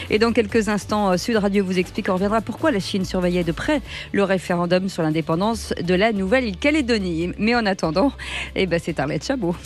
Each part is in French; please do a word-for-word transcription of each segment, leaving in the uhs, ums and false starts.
Et dans quelques instants, Sud Radio vous explique, on reviendra pourquoi la Chine surveillait de près le référendum sur l'indépendance de la Nouvelle-Calédonie. Mais en attendant, eh ben c'est Arlette Chabot.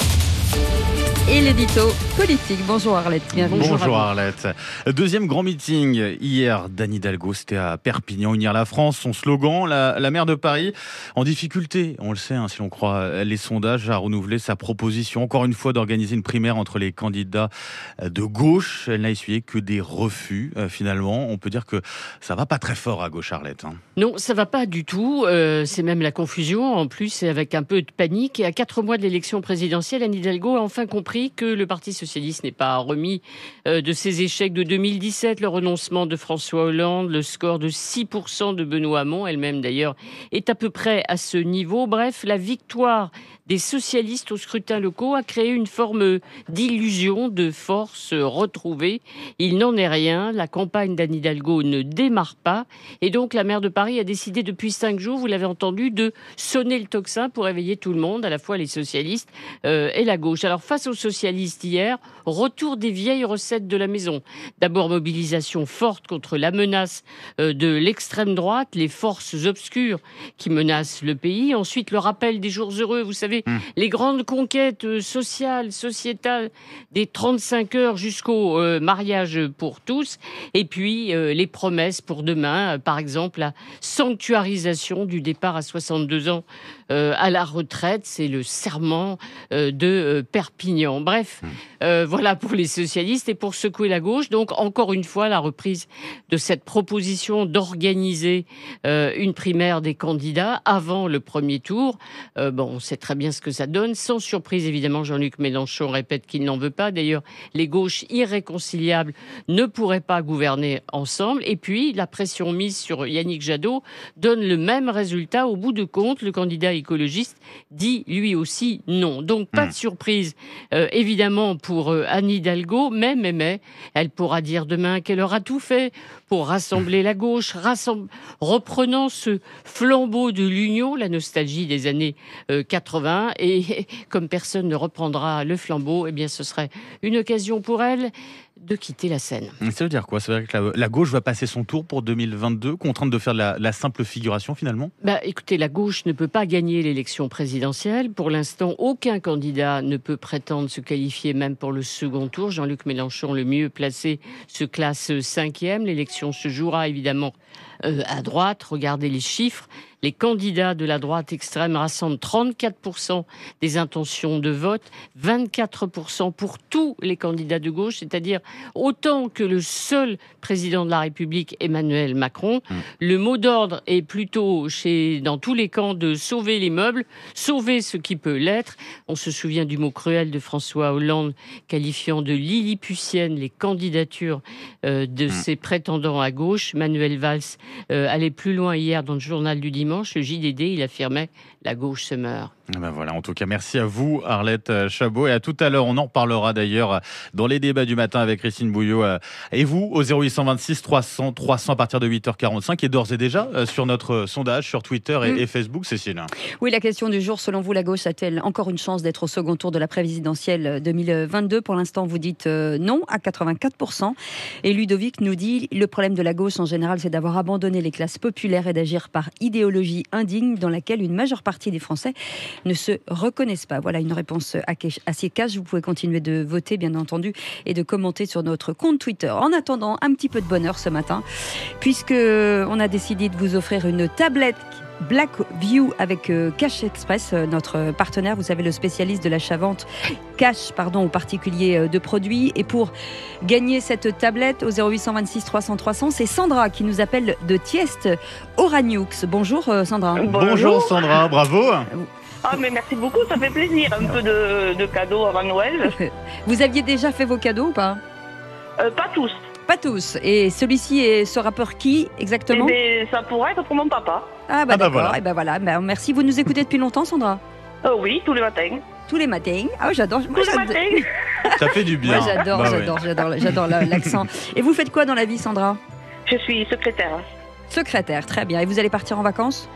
Et l'édito politique. Bonjour Arlette. Bienvenue. Bonjour Arlette. Deuxième grand meeting hier d'Anne Hidalgo, c'était à Perpignan, unir la France. Son slogan, la, la maire de Paris, en difficulté, on le sait, hein, si l'on croit les sondages, a renouvelé sa proposition, encore une fois, d'organiser une primaire entre les candidats de gauche. Elle n'a essuyé que des refus, euh, finalement. On peut dire que ça va pas très fort à gauche, Arlette. Hein. Non, ça va pas du tout. Euh, c'est même la confusion. En plus, c'est avec un peu de panique. Et à quatre mois de l'élection présidentielle, Anne Hidalgo a enfin compris que le Parti socialiste n'est pas remis euh, de ses échecs de deux mille dix-sept, le renoncement de François Hollande, le score de six pour cent de Benoît Hamon, elle-même d'ailleurs, est à peu près à ce niveau. Bref, la victoire des socialistes au scrutin locaux a créé une forme d'illusion de force retrouvée. Il n'en est rien. La campagne d'Anne Hidalgo ne démarre pas. Et donc, la maire de Paris a décidé depuis cinq jours, vous l'avez entendu, de sonner le tocsin pour réveiller tout le monde, à la fois les socialistes euh, et la gauche. Alors, face aux socialistes hier, retour des vieilles recettes de la maison. D'abord, mobilisation forte contre la menace euh, de l'extrême droite, les forces obscures qui menacent le pays. Ensuite, le rappel des jours heureux, vous savez, Mmh. les grandes conquêtes sociales, sociétales, des trente-cinq heures jusqu'au euh, mariage pour tous. Et puis, euh, les promesses pour demain, euh, par exemple, la sanctuarisation du départ à soixante-deux ans euh, à la retraite. C'est le serment euh, de euh, Perpignan. Bref, mmh. euh, voilà pour les socialistes et pour secouer la gauche. Donc, encore une fois, la reprise de cette proposition d'organiser euh, une primaire des candidats avant le premier tour. Euh, bon, on sait très bien ce que ça donne. Sans surprise, évidemment, Jean-Luc Mélenchon répète qu'il n'en veut pas. D'ailleurs, les gauches irréconciliables ne pourraient pas gouverner ensemble. Et puis, la pression mise sur Yannick Jadot donne le même résultat. Au bout de compte, le candidat écologiste dit lui aussi non. Donc, pas mmh. de surprise, euh, évidemment, pour euh, Anne Hidalgo. Mais, mais, mais, elle pourra dire demain qu'elle aura tout fait pour rassembler la gauche, rassemble... reprenant ce flambeau de l'union, la nostalgie des années euh, quatre-vingts. Et comme personne ne reprendra le flambeau, eh bien, ce serait une occasion pour elle de quitter la scène. Ça veut dire quoi? Ça veut dire que la, la gauche va passer son tour pour deux mille vingt-deux, contrainte de faire de la, la simple figuration finalement? Bah, écoutez, la gauche ne peut pas gagner l'élection présidentielle. Pour l'instant, aucun candidat ne peut prétendre se qualifier même pour le second tour. Jean-Luc Mélenchon, le mieux placé, se classe cinquième. L'élection se jouera évidemment euh, à droite. Regardez les chiffres. Les candidats de la droite extrême rassemblent trente-quatre pour cent des intentions de vote, vingt-quatre pour cent pour tous les candidats de gauche, c'est-à-dire autant que le seul président de la République, Emmanuel Macron. Mmh. Le mot d'ordre est plutôt, chez, dans tous les camps, de sauver les meubles, sauver ce qui peut l'être. On se souvient du mot cruel de François Hollande, qualifiant de lilliputiennes les candidatures euh, de mmh. ses prétendants à gauche. Manuel Valls euh, allait plus loin hier dans le journal du dimanche. Le J D D, il affirmait « la gauche se meurt ». Ben voilà, en tout cas, merci à vous, Arlette Chabot. Et à tout à l'heure, on en reparlera d'ailleurs dans les débats du matin avec Christine Bouillot. Et vous, au zéro huit cent vingt-six trois cents trois cents à partir de huit heures quarante-cinq, et d'ores et déjà sur notre sondage sur Twitter et, mmh. et Facebook, Cécile. Oui, la question du jour, selon vous, la gauche a-t-elle encore une chance d'être au second tour de la présidentielle deux mille vingt-deux? Pour l'instant, vous dites euh, non à quatre-vingt-quatre pour cent. Et Ludovic nous dit, le problème de la gauche en général, c'est d'avoir abandonné les classes populaires et d'agir par idéologie indigne dans laquelle une majeure partie des Français ne se reconnaissent pas. Voilà une réponse assez cash. Vous pouvez continuer de voter, bien entendu, et de commenter sur notre compte Twitter. En attendant, un petit peu de bonheur ce matin, puisque on a décidé de vous offrir une tablette Blackview avec euh, Cash Express, euh, notre partenaire, vous savez, le spécialiste de l'achat-vente cash, pardon, aux particuliers euh, de produits. Et pour gagner cette tablette au zéro huit cent vingt-six trois cents trois cents, c'est Sandra qui nous appelle de Tiest, Oragnoux. Bonjour euh, Sandra. Bonjour. Bonjour Sandra, bravo. Ah mais merci beaucoup, ça fait plaisir, un peu de, de cadeaux avant Noël. Vous aviez déjà fait vos cadeaux ou pas? euh, Pas tous. Pas tous. Et celui-ci est ce rappeur qui exactement? Eh bien, ça pourrait être pour mon papa. Ah bah ah d'accord, bah voilà. Et ben voilà. Bah, merci. Vous nous écoutez depuis longtemps, Sandra? euh, Oui, tous les matins. Tous les matins. Ah j'adore. Tous les matins. Ça fait du bien. Moi j'adore, bah, j'adore, oui. j'adore, j'adore l'accent. Et vous faites quoi dans la vie, Sandra? Je suis secrétaire. Secrétaire, très bien. Et vous allez partir en vacances?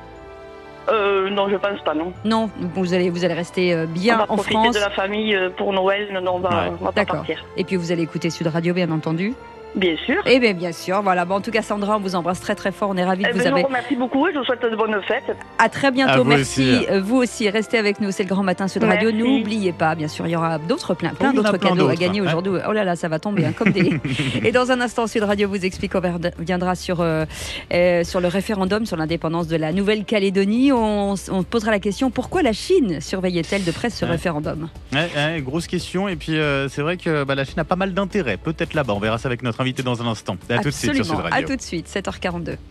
Euh, non, je pense pas, non. Non, vous allez, vous allez rester bien en France. On va profiter de la famille pour Noël, non, on va, ouais. on va pas partir. Et puis vous allez écouter Sud Radio, bien entendu. Bien sûr. Eh bien, bien sûr. Voilà. Bon, en tout cas, Sandra, on vous embrasse très très fort. On est ravis de Eh vous ben, je avoir. vous remercie beaucoup et je vous souhaite de bonnes fêtes. À très bientôt. À vous Merci. aussi. Euh, Vous aussi, restez avec nous. C'est le Grand Matin Sud Radio. Merci. N'oubliez pas, bien sûr, il y aura d'autres plein, plein il y en a d'autres plein cadeaux à d'autres, gagner hein. aujourd'hui. Oh là là, ça va tomber hein, comme des. Et dans un instant, Sud Radio vous explique. On viendra sur euh, euh, sur le référendum sur l'indépendance de la Nouvelle-Calédonie. On, on posera la question pourquoi la Chine surveillait-elle de près ce Ouais. référendum. Ouais, ouais, grosse question. Et puis, euh, c'est vrai que bah, la Chine a pas mal d'intérêt. Peut-être là-bas. On verra ça avec notre invité dans un instant. À tout de suite sur Sud Absolument. À Radio. tout de suite, sept heures quarante-deux.